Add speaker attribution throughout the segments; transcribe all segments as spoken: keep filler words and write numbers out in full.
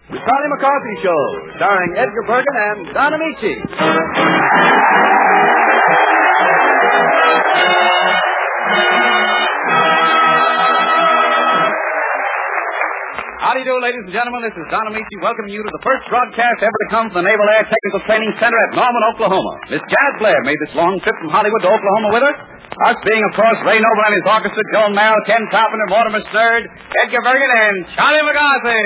Speaker 1: The Charlie McCarthy Show, starring Edgar Bergen and Don Amici. How do you do, ladies and gentlemen? This is Don Amici welcoming you to the first broadcast ever to come from the Naval Air Technical Training Center at Norman, Oklahoma. Miss Jazz Blair made this long trip from Hollywood to Oklahoma with her. Us being, of course, Ray Noble and his orchestra, Joan Merrill, Ken Carpenter, Mortimer Snerd, Edgar Bergen, and Charlie McCarthy.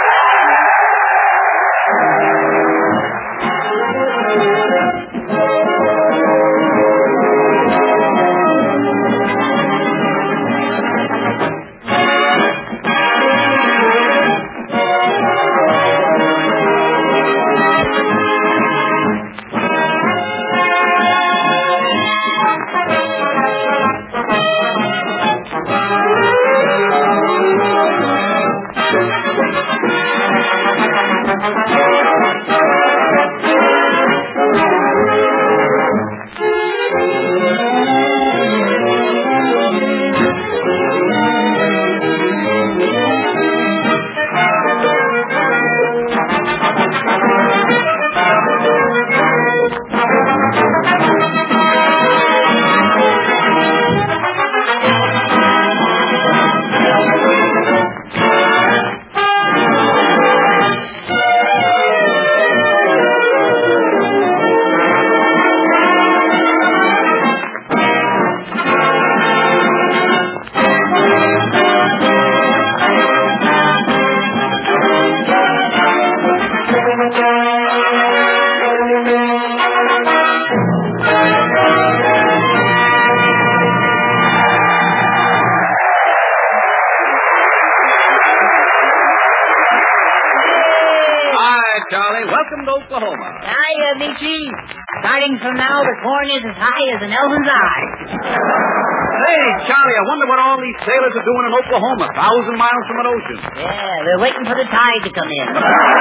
Speaker 1: Charlie, welcome to Oklahoma.
Speaker 2: Hiya, Amici. Starting from now, the corn is as high as an elephant's eye.
Speaker 1: Hey, Charlie, I wonder what all these sailors are doing in Oklahoma, a thousand miles from an ocean.
Speaker 2: Yeah, they're waiting for the tide to come in.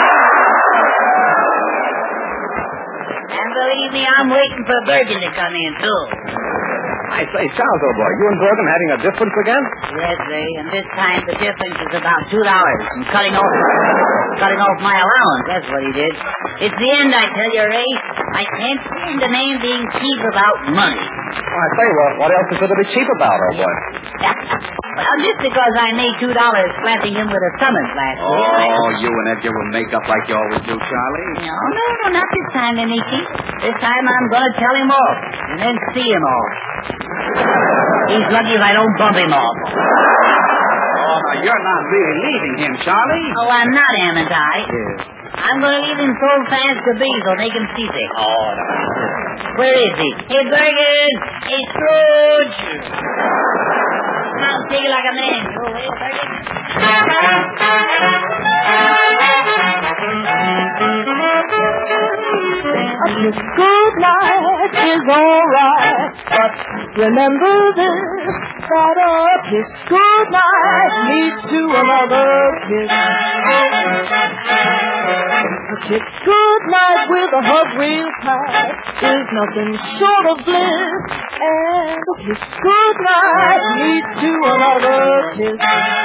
Speaker 2: And believe me, I'm waiting for Bergen to come in, too.
Speaker 1: I say, Charles, old boy, you and Bergen having a difference again?
Speaker 2: Yes, Ray, and this time the difference is about two dollars from cutting off, cutting off my allowance. That's what he did. It's the end, I tell you, Ray. I can't stand a man being cheap about money.
Speaker 1: Well, I say, well, what else is there to be cheap about, old boy?
Speaker 2: Well, just because I made two dollars slapping him with a summons last
Speaker 1: oh,
Speaker 2: week. I...
Speaker 1: Oh, you and Edgar will make up like you always do, Charlie.
Speaker 2: No, no, no, not this time, Amici. This time I'm going to tell him off and then see him off. He's lucky if I don't bump him off.
Speaker 1: Oh, now, you're not really leaving him, Charlie.
Speaker 2: Oh, I'm not, haven't I?
Speaker 1: Yes.
Speaker 2: I'm going to leave him so fast to be, so make him seasick.
Speaker 1: Oh, no.
Speaker 2: Where is he? Hey, Bergen! Hey, Scrooge! Come on, take it like a man. Go away, Bergen.
Speaker 3: A kiss good night is alright, but remember this, that a kiss good night leads to another kiss. A kiss good night with a hug real tight is nothing short of bliss, and a kiss good night leads to another kiss.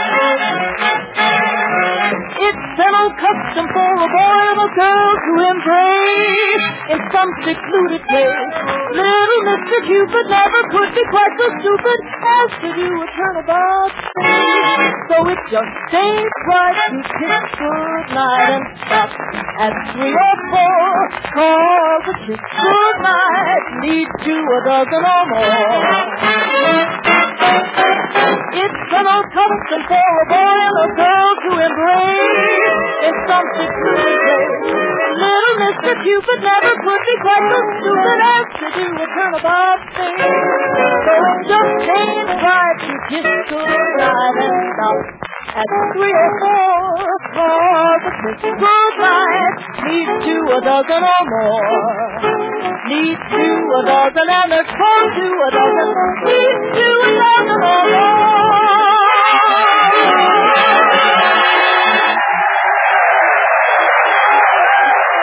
Speaker 3: It's an old custom for a boy and a girl to embrace in some secluded place. Little Mister Cupid never could be quite so stupid as to do a turnabout thing. So it just ain't right to kiss goodnight and stop at three or four, 'cause a kiss goodnight leads to a dozen or more. It's an old custom for a boy and a girl to embrace in some secluded place. Little Mister Cupid never could be quite so stupid as to do a turnabout thing. So it just ain't right to kiss goodnight and stop at three or four, 'cause a kiss goodnight leads to a dozen or more. Leads to a dozen and a call to a dozen. Leads to a dozen or more.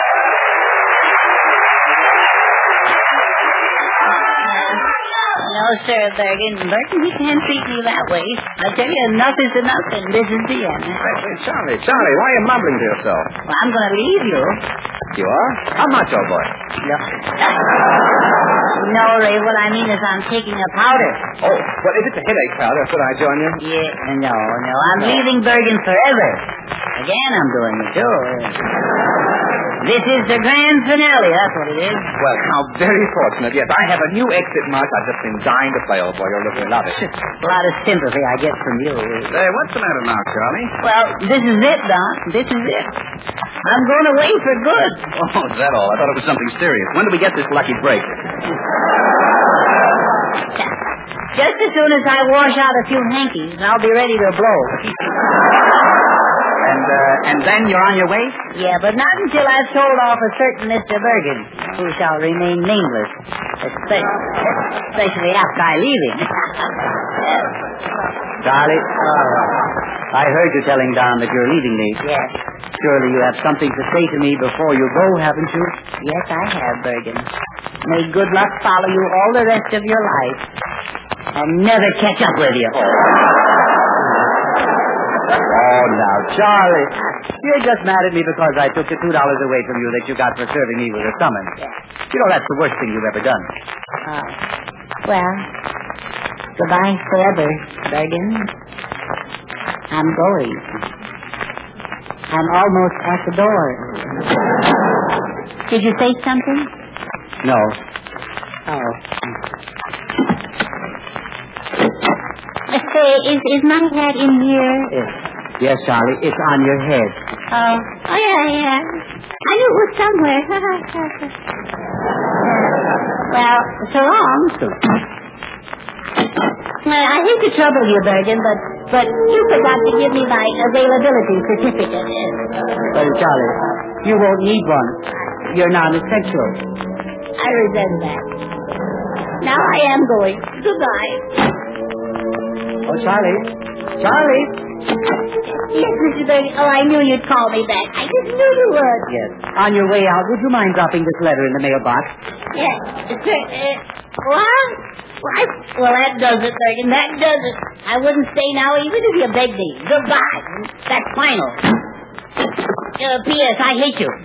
Speaker 2: No, sir, Bergen. Bergen, you can't treat me that way. I tell you, enough is enough, and this is the end.
Speaker 1: Hey, hey, Charlie, Charlie, why are you mumbling to yourself?
Speaker 2: Well, I'm going to leave you.
Speaker 1: You are? How much, old boy?
Speaker 2: No. No, Ray, what I mean is I'm taking a powder.
Speaker 1: Oh, well, if it's a headache powder, should I join you?
Speaker 2: Yeah, no, no. I'm no. leaving Bergen forever. Again, I'm doing it, too. This is the grand finale, that's what it is.
Speaker 1: Well, how very fortunate. Yes, I have a new exit march I've just been dying to play, old boy. You'll really love it.
Speaker 2: A lot of sympathy I get from you.
Speaker 1: Hey, what's the matter now, Charlie?
Speaker 2: Well, this is it, Don. This is it. I'm going away for good.
Speaker 1: Oh, is that all? I thought it was something serious. When do we get this lucky break?
Speaker 2: Just as soon as I wash out a few hankies, I'll be ready to blow.
Speaker 1: And, uh, and then you're on your way?
Speaker 2: Yeah, but not until I've told off a certain Mister Bergen, who shall remain nameless, especially, especially after I leave him.
Speaker 4: Charlie, uh, I heard you telling Don that you're leaving me.
Speaker 2: Yes.
Speaker 4: Surely you have something to say to me before you go, haven't you?
Speaker 2: Yes, I have, Bergen. May good luck follow you all the rest of your life. I'll never catch up with you.
Speaker 4: Oh, now, Charlie, you're just mad at me because I took the two dollars away from you that you got for serving me with a summons.
Speaker 2: Yes.
Speaker 4: You know, that's the worst thing you've ever done.
Speaker 2: Uh, well, goodbye forever, Bergen. I'm going. I'm almost at the door. Did you say something?
Speaker 4: No.
Speaker 2: Oh. Say, is, is my hat in here?
Speaker 4: Yes. Yes, Charlie, it's on your head.
Speaker 2: Oh, oh yeah, yeah. I knew it was somewhere. Well, so long. Well, I hate to trouble you, Bergen, but but you forgot to give me my availability certificate.
Speaker 4: Well, Charlie, you won't need one. You're non-essential.
Speaker 2: I resent that. Now I am going. Goodbye.
Speaker 4: Oh, Charlie. Charlie.
Speaker 2: Yes, Mister Bergen. Oh, I knew you'd call me back. I just knew you would.
Speaker 4: Yes. On your way out, would you mind dropping this letter in the mailbox?
Speaker 2: Yes. Uh, what? What? Well, that does it, Bergen. That does it. I wouldn't stay now even if you begged me. Goodbye. That's final. Uh, P S. I hate you.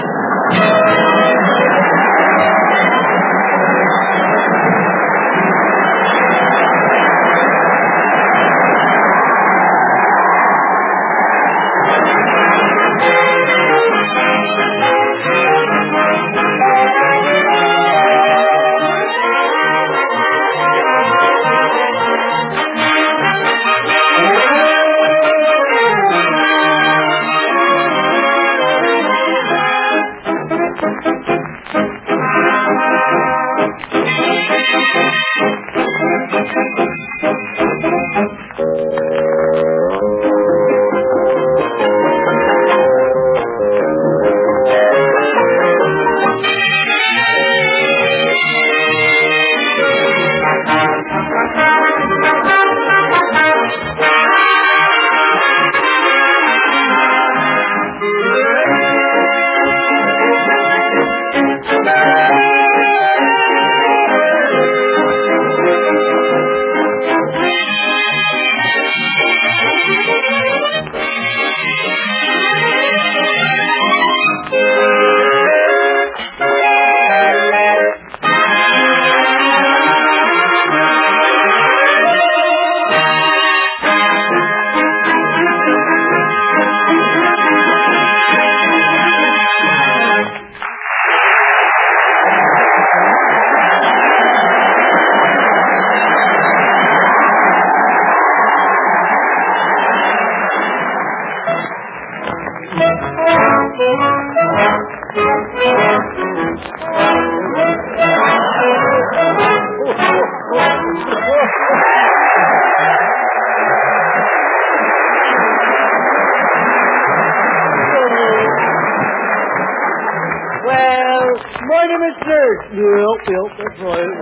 Speaker 3: Yep, yep, that's right.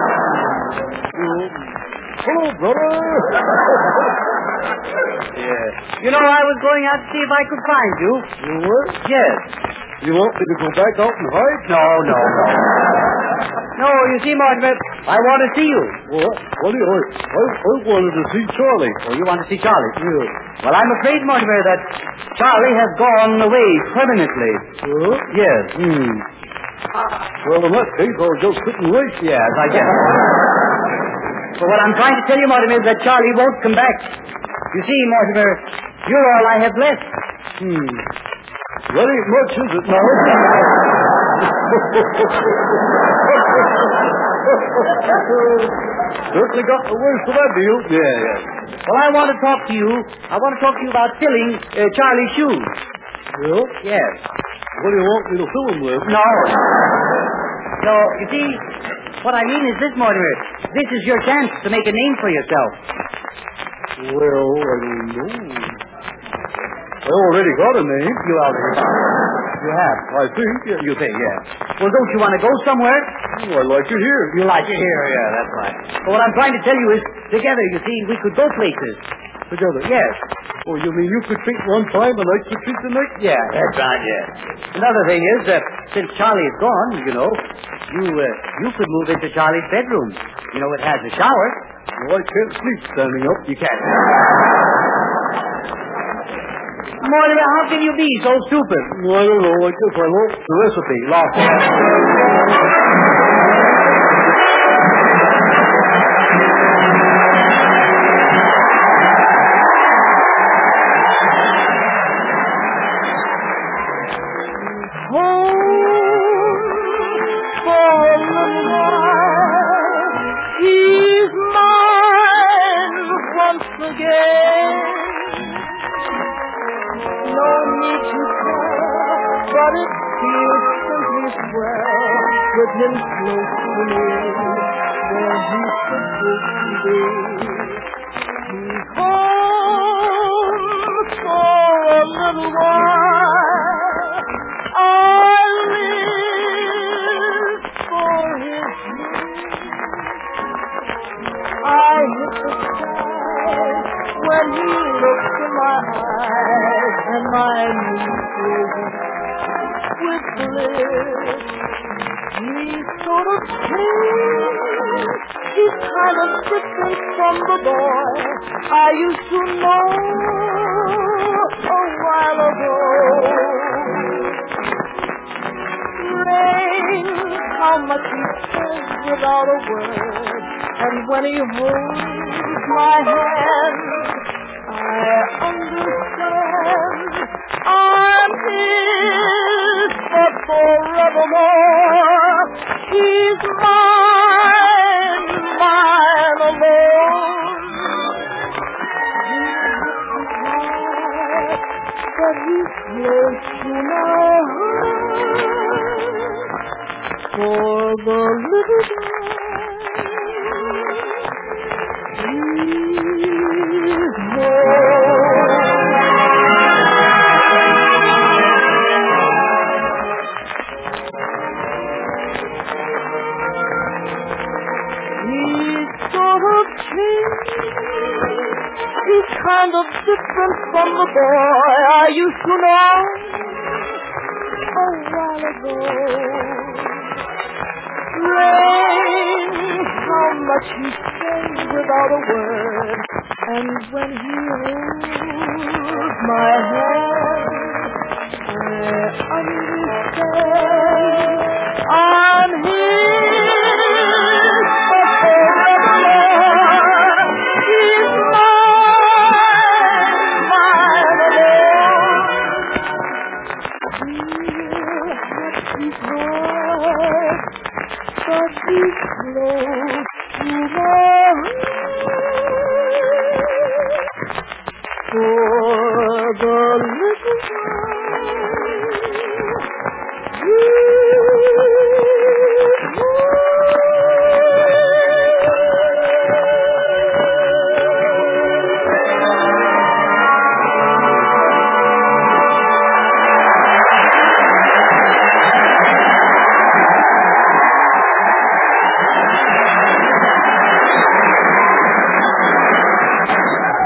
Speaker 3: Hello, brother.
Speaker 4: Yeah. You know, I was going out to see if I could find you.
Speaker 3: You were?
Speaker 4: Yes.
Speaker 3: You want me to go back out and hide?
Speaker 4: No, no, no. No, you see, Mortimer, I want to see you.
Speaker 5: What? What do you... I, I, I wanted to see Charlie.
Speaker 4: Oh, you want to see Charlie?
Speaker 5: Yeah.
Speaker 4: Well, I'm afraid, Mortimer, that Charlie has gone away permanently.
Speaker 5: Huh?
Speaker 4: Yes.
Speaker 5: Hmm. Well, in that case, I'll just sit and wait.
Speaker 4: Yes, I guess. But what I'm trying to tell you, Mortimer, is that Charlie won't come back. You see, Mortimer, you're all I have left.
Speaker 5: Hmm. That ain't much, is it now? Certainly got the worst of that deal.
Speaker 4: Yeah, yeah. Well, I want to talk to you. I want to talk to you about filling uh, Charlie's shoes.
Speaker 5: Yeah?
Speaker 4: Yes.
Speaker 5: What do you want me to fill them with?
Speaker 4: No. No, you see, what I mean is this, Mortimer. This is your chance to make a name for yourself.
Speaker 5: Well, I don't know. I already got a name.
Speaker 4: You already have. You have?
Speaker 5: I think. Yeah.
Speaker 4: You think, yes. Well, don't you want to go somewhere?
Speaker 5: Oh, I like it here.
Speaker 4: You like it here, yeah, that's right. But what I'm trying to tell you is, together, you see, we could go places.
Speaker 5: Together?
Speaker 4: Yes.
Speaker 5: Oh, you mean you could treat one time and I could treat the next?
Speaker 4: Yeah, that's right, yes. Another thing is, uh, since Charlie is gone, you know, you uh, you could move into Charlie's bedroom. You know, it has a shower.
Speaker 5: Well, I can't sleep standing up.
Speaker 4: You can't. Mortimer, how can you be so stupid?
Speaker 5: Well, I don't know. I guess I lost the recipe.
Speaker 4: Lost it.
Speaker 3: With him close to me, where he's supposed to be. He's home for a little while. I live for his news. I hit the sky when he looks in my eyes, and my mood fills with bliss. He's sort of changed. He's kind of different from the boy I used to know a while ago. Strange how much he says without a word, and when he holds my hand, I understand I'm his for forevermore. He's mine, mine alone. But he's close to my heart. For the little boy, he's home. He's kind of different from the boy I used to know a while ago. Strange how much he says without a word, and when he holds my hand, I understand I'm his.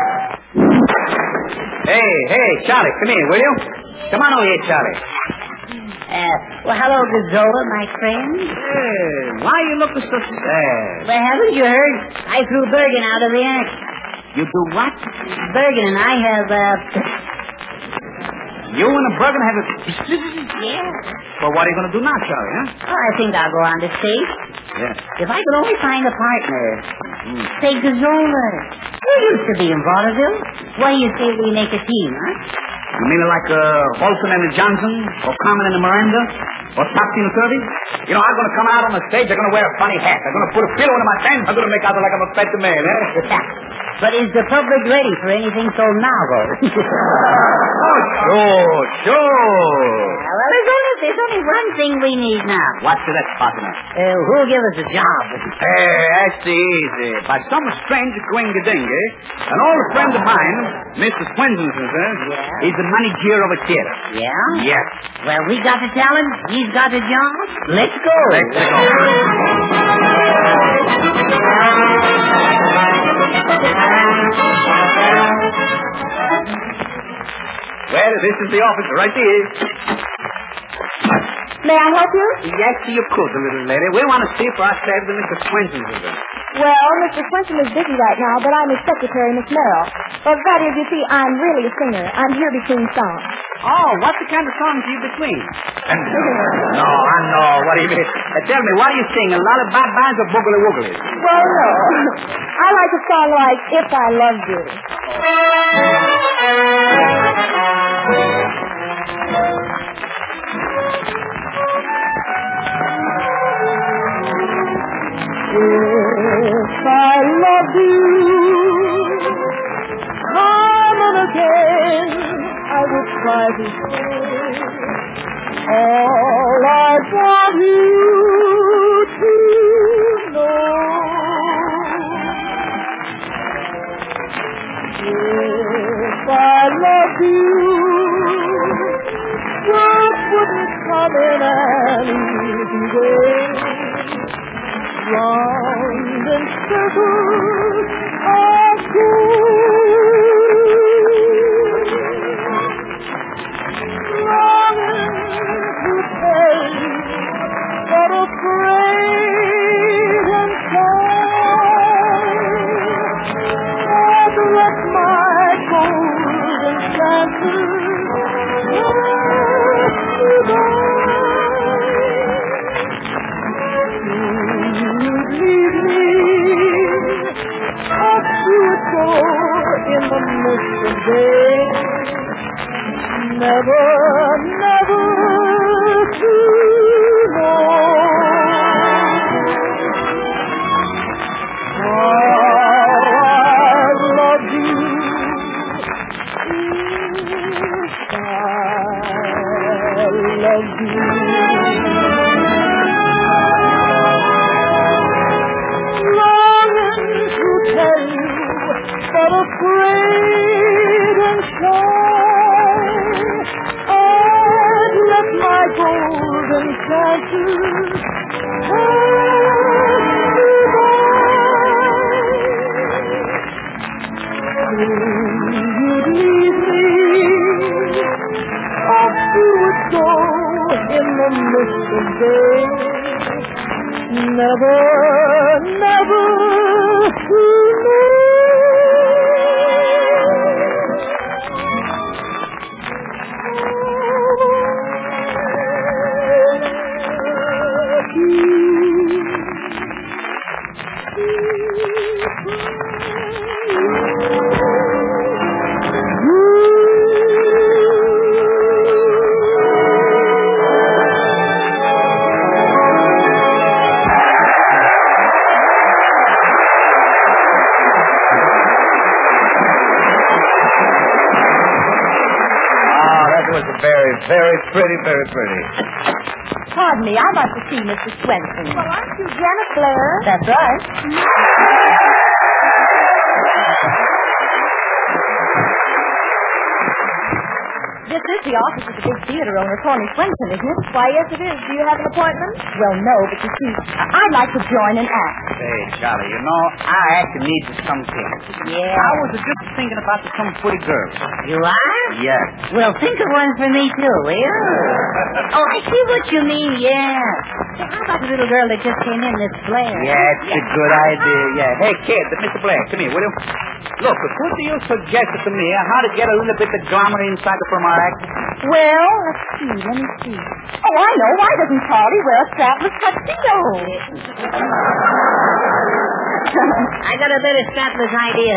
Speaker 1: Charlie, come here, will you? Come on over here, Charlie.
Speaker 2: Uh, well, hello, Gazzola, my friend.
Speaker 1: Hey, why you looking so sad?
Speaker 2: Well, haven't you heard? I threw Bergen out of the act.
Speaker 1: You do what?
Speaker 2: Bergen and I have, uh...
Speaker 1: You and the Bergen have a...
Speaker 2: Yeah.
Speaker 1: Well, what are you going to do now, Charlie, huh?
Speaker 2: Oh, I think I'll go on the stage.
Speaker 1: Yeah.
Speaker 2: If I could only find a partner.
Speaker 1: Mm.
Speaker 2: Say, Gazzola. You used to be in vaudeville. Why do you say we make a team, huh?
Speaker 1: You mean like uh, Olsen and the Johnson? Or Carmen and the Miranda? Or Topsy and the Kirby? You know, I'm going to come out on the stage. I'm going to wear a funny hat. I'm going to put a pillow in my hand. I'm going to make out like I'm a fat man, eh?
Speaker 2: But is the public ready for anything so novel?
Speaker 1: Oh, sure, sure.
Speaker 2: Well, there's only, there's only one thing we need now.
Speaker 1: What's that, partner?
Speaker 2: Uh, who'll give us a job?
Speaker 1: Hey, that's easy. By some strange coincidence, an old friend of mine, Mister Swinson,
Speaker 2: Yeah?
Speaker 1: he's the manager of a theater.
Speaker 2: Yeah?
Speaker 1: Yes.
Speaker 2: Well, we got the talent. He's got the job. Let's go.
Speaker 1: Let's go. Well, this is the office right here.
Speaker 3: May I help you?
Speaker 1: Yes, you could, little lady. We want to see for ourselves the Mister Swinson.
Speaker 3: Well, Mister Swinson is busy right now, but I'm his secretary, Miss Merrill. But that is, you see, I'm really a singer. I'm here between songs.
Speaker 1: Oh, what's the kind of songs you between? No, I know. What do you mean? Uh, tell me, what do you sing? A lot of bad bands or boogly wooglies?
Speaker 3: Well, no. I like a song like If I Loved You. If I loved you, come on again, I would try to say all I want you to know. If I loved you, just wouldn't come in an easy way. Round and circles of gold, longing to tell you, but afraid and shy. I'd let my golden chances pass me by. In the mist of day, never, never to know how I love you. If I love you. Longing to tell you, but afraid and shy, I'd let my golden chances pass me by. You'd leave me, off you would go in the mist of day, never, never to know.
Speaker 1: Very, very pretty, very pretty.
Speaker 3: Pardon me, I'd like to see Mister Swenson. Well, aren't you Janet Blair? That's right. This is the office of the big theater owner, Tony Swenson, isn't it? Why, yes, it is. Do you have an appointment? Well, no, but you see, I'd like to join an act.
Speaker 1: Hey, Charlie, you know, I actually need something.
Speaker 2: Yeah.
Speaker 1: I was just thinking about some pretty girls.
Speaker 2: You are?
Speaker 4: Yes.
Speaker 2: Well, think of one for me, too, will you? Oh, I see what you mean, yeah. Say, how about the little girl that just came in, Miss Blair?
Speaker 4: Yeah, it's a good idea, yeah.
Speaker 1: Hey, kid, Mister Blair, come here, will you? Look, what do you suggest to me uh, how to get a little bit of glamour inside the firm act?
Speaker 3: Well, let's see, let me see. Oh, I know. Why doesn't Charlie wear a strapless tuxedo?
Speaker 2: I got a better strapless idea.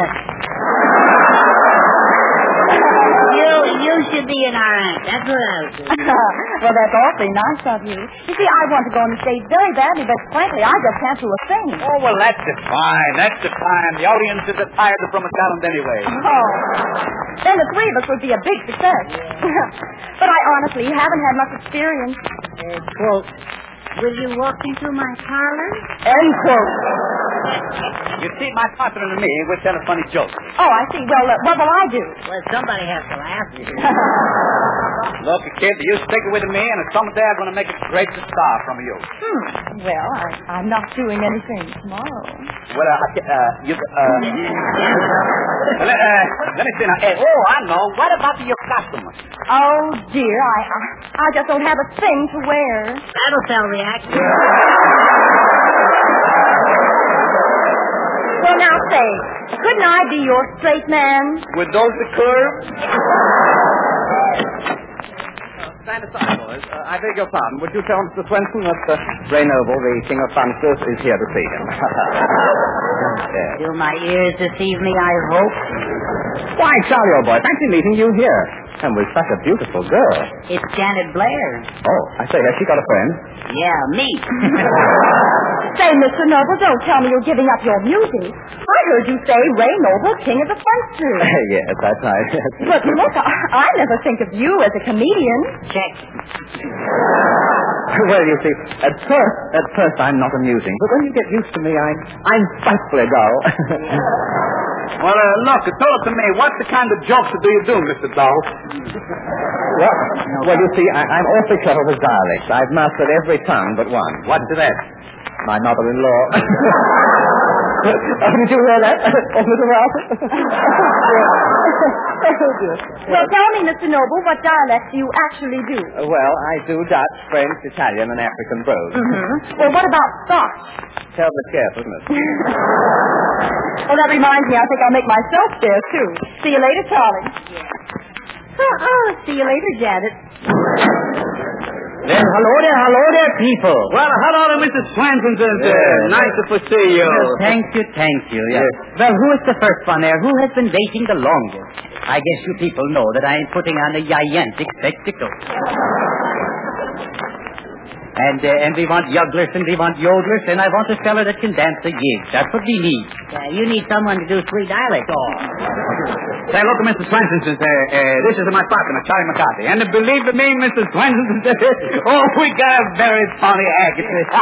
Speaker 2: You, you should be in our act. That's what I'll do.
Speaker 3: Well, that's awfully nice of you. You see, I want to go on the stage very badly, but frankly, I just can't do a thing.
Speaker 1: Oh, well, that's it fine. That's it fine. The audience is tired from a talent anyway.
Speaker 3: Oh. Then the three of us would be a big success. But I honestly haven't had much experience.
Speaker 2: Uh, quote, will you walk into my parlor?
Speaker 3: End quote.
Speaker 1: You see, my partner and me, we're telling funny jokes.
Speaker 3: Oh, I see. Well, uh, what will I do?
Speaker 2: Well, somebody has to laugh.
Speaker 1: Look, kid, you stick it with me, and someday I'm going to make a great star from you.
Speaker 3: Hmm. Well, I, I'm not doing anything tomorrow.
Speaker 1: Well, uh, uh, you, uh, let, uh, let me see now. Hey, oh, I know. What about your costume?
Speaker 3: Oh, dear. I, I, I just don't have a thing to wear.
Speaker 2: That'll sell the act.
Speaker 3: Well, now say, couldn't I be your straight man?
Speaker 1: With those the curves? Stand aside, boys. Uh, I beg your pardon. Would you tell Mister Swenson that uh, Ray Noble, the King of Funsters, is here to see him? Yes.
Speaker 2: Do my ears deceive me, I hope?
Speaker 1: Why, Charlie, old boy, fancy meeting you here. And with such a beautiful girl.
Speaker 2: It's Janet Blair.
Speaker 1: Oh, I say, has she got a friend?
Speaker 2: Yeah, me.
Speaker 3: Say, Mister Noble, don't tell me you're giving up your music. I heard you say Ray Noble, King of the Funsters.
Speaker 1: Yes, that's right.
Speaker 3: But look, I, I never think of you as a comedian.
Speaker 2: Check.
Speaker 1: Well, you see, at first, at first I'm not amusing, but when you get used to me, I'm, I'm frightfully dull. Well, uh, look, tell it to me. What the kind of jokes do you do, Mister Dull? Well, well, you see, I, I'm awfully clever with dialects. I've mastered every tongue but one. What's that? My mother-in-law. Oh, did you hear that? Oh, Mister Ralph?
Speaker 3: Well, tell me, Mister Noble, what dialect do you actually do?
Speaker 1: Uh, well, I do Dutch, French, Italian, and African prose.
Speaker 3: Mm-hmm. Well, what about Scotch?
Speaker 1: Tell the careful, miss.
Speaker 3: Well, that reminds me, I think I'll make myself there, too. See you later, Charlie. Yeah. Oh, oh, see you later, Janet.
Speaker 4: Well, hello there, hello there, people.
Speaker 1: Well, hello to Missus Swanson. Uh,
Speaker 4: Yes.
Speaker 1: Nice to see you.
Speaker 4: Well, thank you, thank you. Yes.
Speaker 1: Yes.
Speaker 4: Well, who is the first one there? Who has been waiting the longest? I guess you people know that I am putting on a gigantic spectacle. And uh, and we want jugglers and we want yodelers, and I want a fellow that can dance the gig. That's what we need.
Speaker 2: Uh, you need someone to do three dialects.
Speaker 1: Oh. Say, look, Mister Swanson, uh, uh, this is my partner, Charlie McCarthy. And uh, believe me, Mister Swanson, oh, we got a very funny act.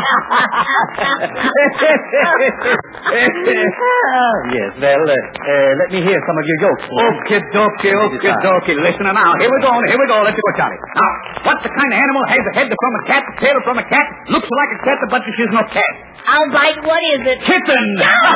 Speaker 4: Oh, yes, well, uh, uh, let me hear some of your jokes.
Speaker 1: Okie dokie, okie dokie. Listen now. Here we go, here we go. Let's go, Charlie. Now, what's the kind of animal has a head from a cat, tail from a cat, looks like a cat, but she's no cat?
Speaker 2: I'll bite. What is it?
Speaker 1: Kitten!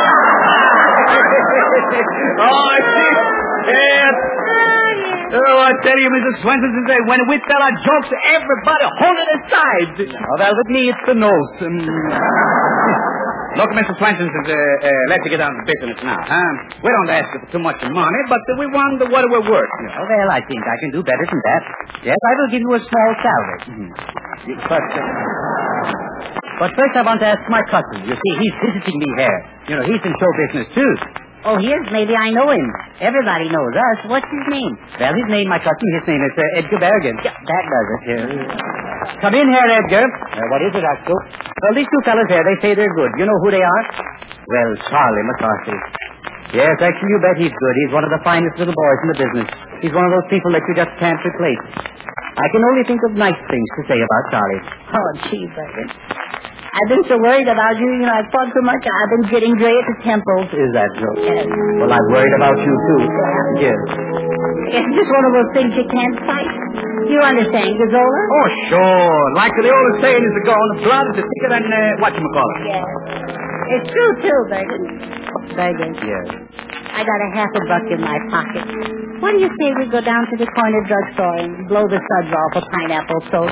Speaker 1: Oh, I see. Yes. Oh, I tell you, Missus Swenson, when we tell our jokes, everybody hold it aside.
Speaker 4: Oh, well, with me, it's the nose. Um,
Speaker 1: Look, Mister Swenson, uh, uh, let's get down to business now. Huh? We don't ask you for too much money, but uh, we wonder what we're worth.
Speaker 4: oh, well, I think I can do better than that. Yes, I will give you a small salary.
Speaker 1: Mm-hmm.
Speaker 4: But, uh, but first I want to ask my cousin. You see, he's visiting me here. You know, he's in show business, too.
Speaker 2: Oh, yes, maybe I know him. Everybody knows us. What's his name?
Speaker 4: Well, his name, my cousin, his name is uh, Edgar Bergen.
Speaker 2: Yeah, that does it.
Speaker 4: Yeah. Come in here, Edgar. Uh, what is it, Axel? Well, these two fellas here, they say they're good. You know who they are? Well, Charlie McCarthy. Yes, actually, you bet he's good. He's one of the finest little boys in the business. He's one of those people that you just can't replace. I can only think of nice things to say about Charlie.
Speaker 2: Oh, gee, Bergen. I've been so worried about you. You know, I've fought so much, I've been getting gray at the temples.
Speaker 4: Is that so?
Speaker 2: Yes.
Speaker 4: Well, I'm worried about you, too. Yes.
Speaker 2: It's just one of those things you can't fight. You understand, Gazola?
Speaker 1: Oh, sure. Like the old saying is to go on the blood is thicker than uh, whatchamacallit.
Speaker 2: Yes. It's true, too, Bergen. Bergen.
Speaker 4: Yes.
Speaker 6: I got a half a buck in my pocket. What do you say we go down to the corner drugstore and blow the suds off a pineapple soda?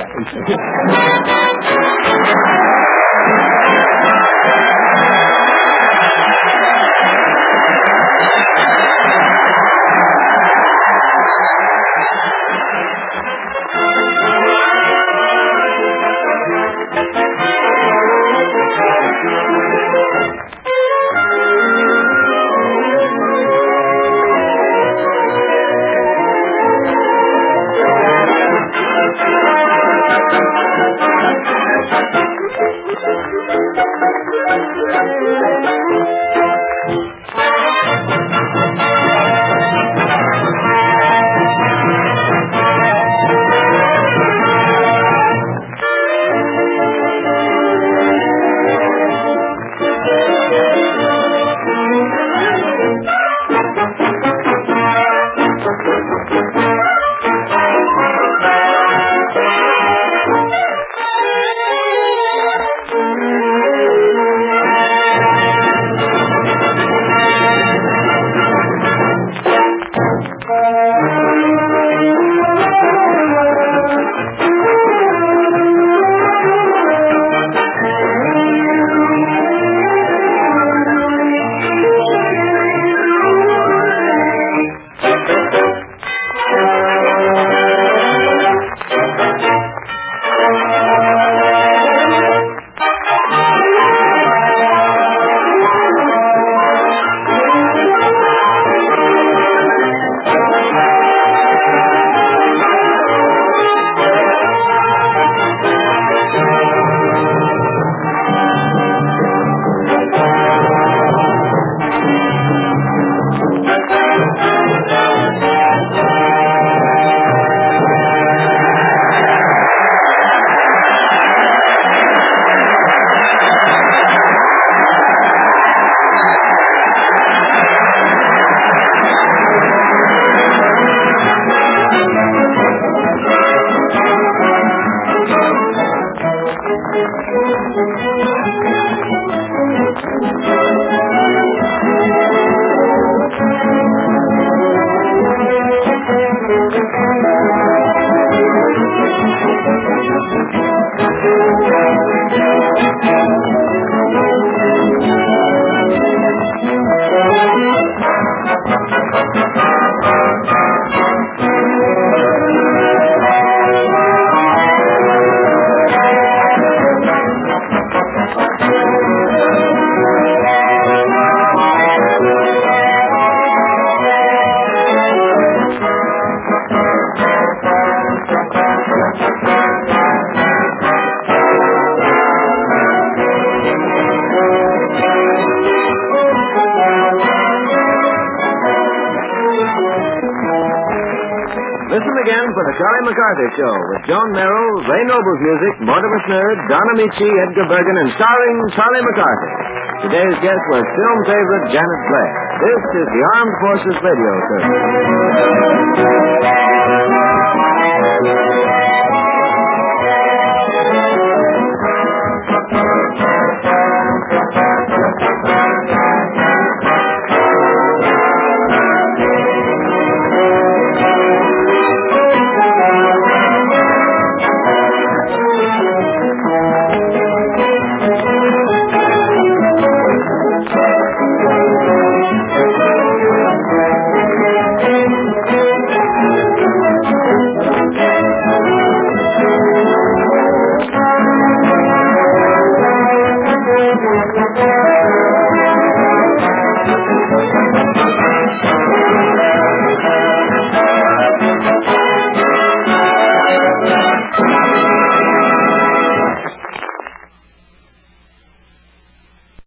Speaker 7: Listen again for the Charlie MacArthur Show with Joan Merrill, Ray Noble's music, Mortimer Snerd, Don Amici, Edgar Bergen, and starring Charlie MacArthur. Today's guest was film favorite Janet Blair. This is the Armed Forces Radio Service.